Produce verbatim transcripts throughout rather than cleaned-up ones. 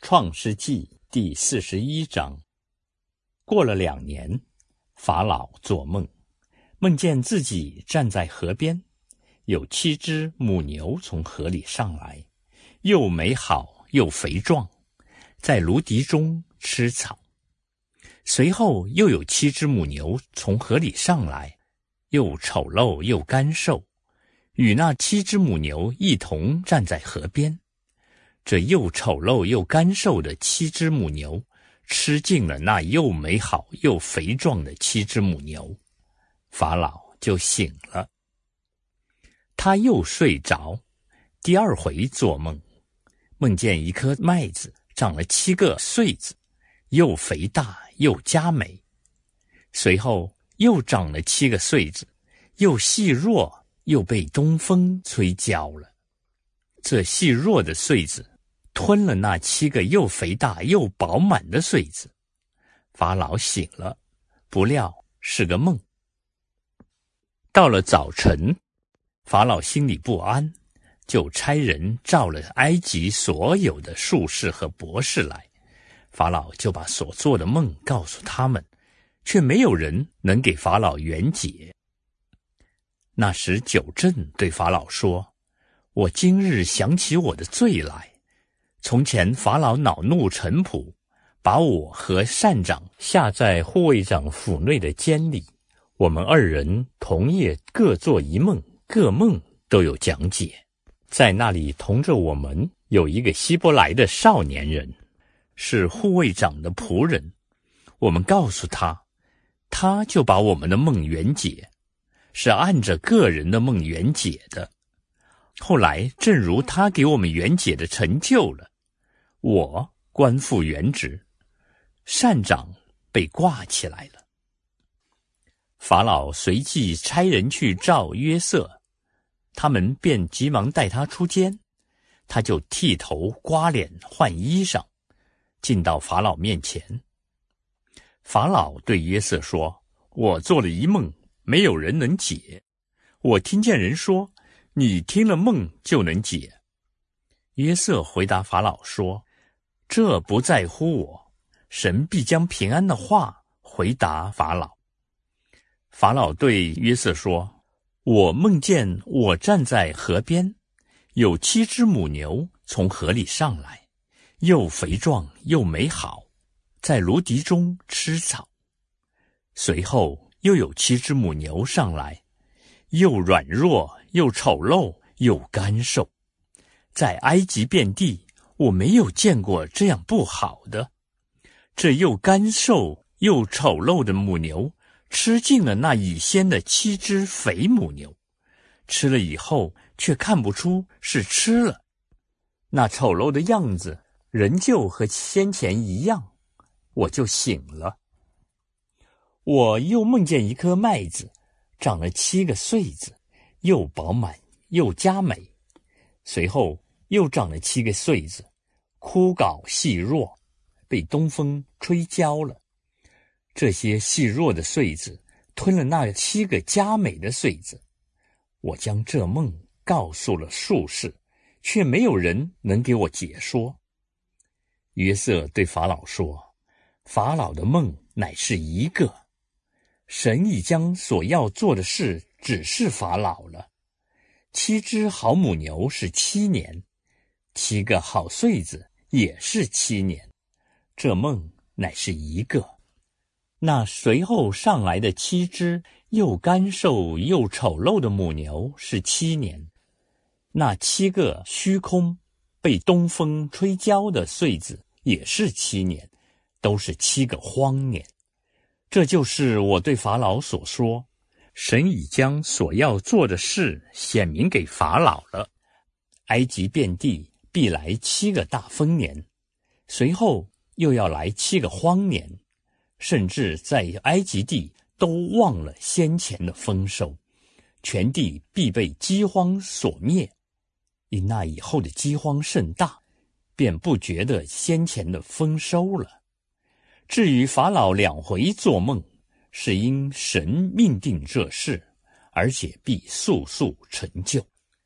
创世纪第四十一章。过了两年，法老做梦，梦见自己站在河边，有七只母牛从河里上来，又美好又肥壮，在芦荻中吃草。随后又有七只母牛从河里上来，又丑陋又干瘦，与那七只母牛一同站在河边。这又丑陋又干瘦的七只母牛吃尽了那又美好又肥壮的七只母牛，法老就醒了。他又睡着，第二回做梦，梦见一颗麦子长了七个穗子，又肥大又佳美。随后又长了七个穗子，又细弱，又被东风吹焦了。这细弱的穗子吞了那七个又肥大又饱满的穗子。法老醒了，不料是个梦。到了早晨，法老心里不安，就差人召了埃及所有的术士和博士来。法老就把所做的梦告诉他们，却没有人能给法老圆解。那时九正对法老说：我今日想起我的罪来。从前法老恼怒臣仆，把我和膳长下在护卫长府内的监里，我们二人同夜各做一梦，各梦都有讲解。在那里同着我们有一个希伯来的少年人，是护卫长的仆人。我们告诉他，他就把我们的梦圆解，是按着个人的梦圆解的。后来正如他给我们圆解的成就了，我官复原职，膳长被挂起来了。法老随即差人去召约瑟，他们便急忙带他出监。他就剃头刮脸换衣裳，进到法老面前。法老对约瑟说：我做了一梦，没有人能解。我听见人说，你听了梦就能解。约瑟回答法老说：这不在乎我，神必将平安的话回答法老。法老对约瑟说：我梦见我站在河边，有七只母牛从河里上来，又肥壮又美好，在芦荻中吃草。随后又有七只母牛上来，又软弱又丑陋又干瘦，在埃及遍地我没有见过这样不好的。这又干瘦又丑陋的母牛吃尽了那已先的七只肥母牛，吃了以后却看不出是吃了，那丑陋的样子仍旧和先前一样，我就醒了。我又梦见一颗麦子长了七个穗子，又饱满又佳美。随后又长了七个穗子，枯槁细弱，被东风吹焦了。这些细弱的穗子吞了那七个佳美的穗子。我将这梦告诉了术士，却没有人能给我解说。约瑟对法老说：法老的梦乃是一个，神已将所要做的事指示法老了。七只好母牛是七年，七个好穗子也是七年，这梦乃是一个。那随后上来的七只又干瘦又丑陋的母牛是七年，那七个虚空被东风吹焦的穗子也是七年，都是七个荒年。这就是我对法老所说，神已将所要做的事显明给法老了。埃及遍地必来七个大丰年，随后又要来七个荒年，甚至在埃及地都忘了先前的丰收，全地必被饥荒所灭。因那以后的饥荒甚大，便不觉得先前的丰收了。至于法老两回做梦，是因神命定这事，而且必速速成就。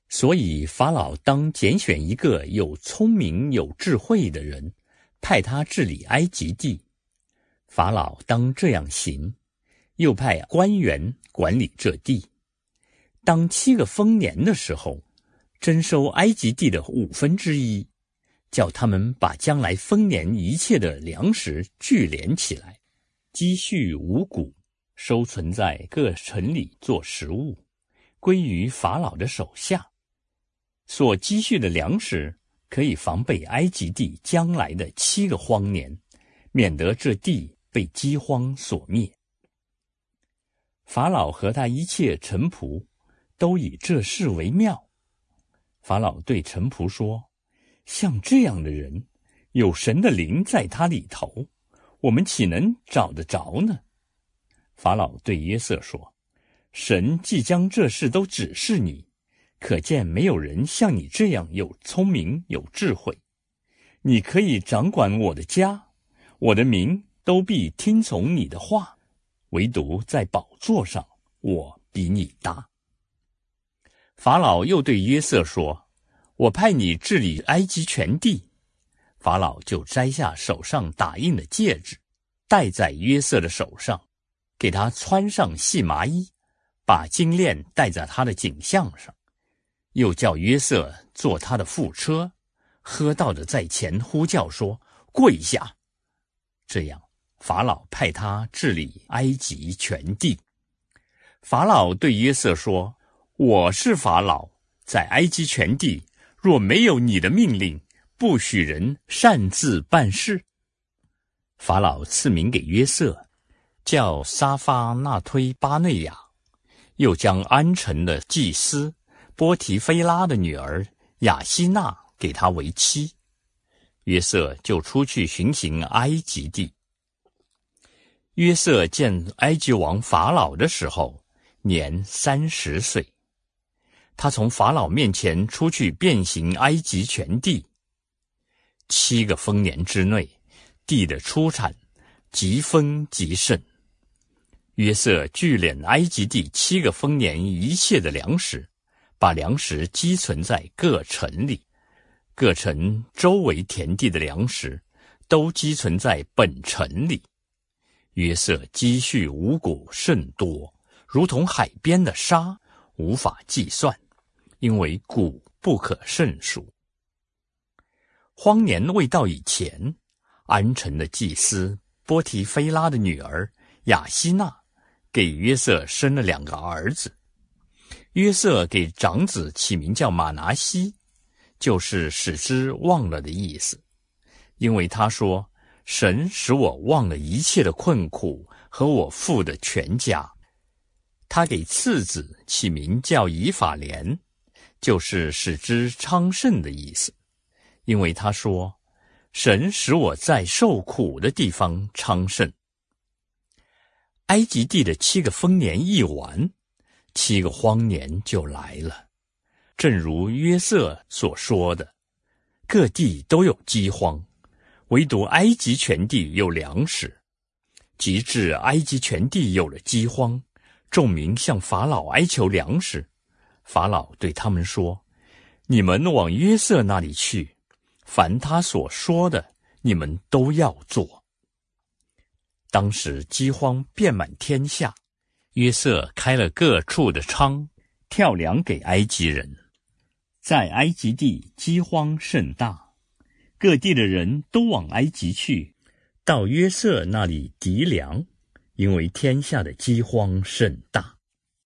所以法老当拣选一个有聪明有智慧的人，派他治理埃及地。法老当这样行，又派官员管理这地。当七个丰年的时候，征收埃及地的五分之一，叫他们把将来丰年一切的粮食聚敛起来，积蓄五谷，收存在各城里做食物，归于法老的手下。所积蓄的粮食可以防备埃及地将来的七个荒年，免得这地被饥荒所灭。法老和他一切臣仆都以这事为妙。法老对臣仆说，像这样的人，有神的灵在他里头，我们岂能找得着呢？法老对约瑟说，神既将这事都指示你，可见没有人像你这样有聪明有智慧。你可以掌管我的家，我的民都必听从你的话，唯独在宝座上，我比你大。法老又对约瑟说，我派你治理埃及全地。法老就摘下手上打印的戒指，戴在约瑟的手上，给他穿上细麻衣，把金链戴在他的颈项上，又叫约瑟坐他的副车，喝道的在前呼叫说，跪下。这样法老派他治理埃及全地。法老对约瑟说，我是法老，在埃及全地若没有你的命令，不许人擅自办事。法老赐名给约瑟，叫沙发那推巴内亚，又将安城的祭司波提菲拉的女儿雅西娜给他为妻。约瑟就出去巡行埃及地。约瑟见埃及王法老的时候，年三十岁。他从法老面前出去遍行埃及全地。七个丰年之内，地的出产极丰极盛。约瑟聚敛埃及地七个丰年一切的粮食，把粮食积存在各城里，各城周围田地的粮食都积存在本城里。约瑟积蓄五谷甚多，如同海边的沙，无法计算，因为谷不可胜数。荒年未到以前，安城的祭司波提菲拉的女儿雅西娜给约瑟生了两个儿子。约瑟给长子起名叫马拿西，就是使之忘了的意思，因为他说，神使我忘了一切的困苦和我父的全家。他给次子起名叫以法莲，就是使之昌盛的意思，因为他说，神使我在受苦的地方昌盛。埃及地的七个丰年一完，七个荒年就来了，正如约瑟所说的，各地都有饥荒，唯独埃及全地有粮食。及至埃及全地有了饥荒，众民向法老哀求粮食。法老对他们说，你们往约瑟那里去，凡他所说的，你们都要做。当时饥荒遍满天下，约瑟开了各处的仓，调粮给埃及人。在埃及地饥荒甚大，各地的人都往埃及去，到约瑟那里籴粮，因为天下的饥荒甚大。